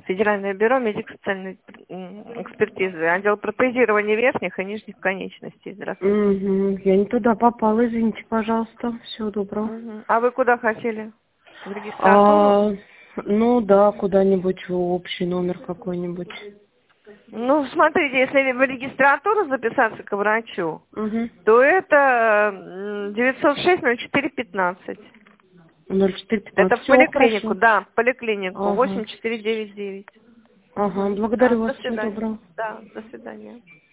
Федеральное бюро медико-социальной экспертизы. Отдел протезирования верхних и нижних конечностей. Здравствуйте. Угу. Я не туда попала, извините, пожалуйста. Всего доброго. Угу. А вы куда хотели? В регистратуру? Ну да, куда-нибудь в общий номер какой-нибудь. Ну, смотрите, если в регистратуру записаться к врачу, Угу. то это 906-04-15. 0415. Это в Все, поликлинику, хорошо. да, в поликлинику. Ага. 8499. Ага, Да, благодарю до вас. Всего свидания. доброго. Да, до свидания.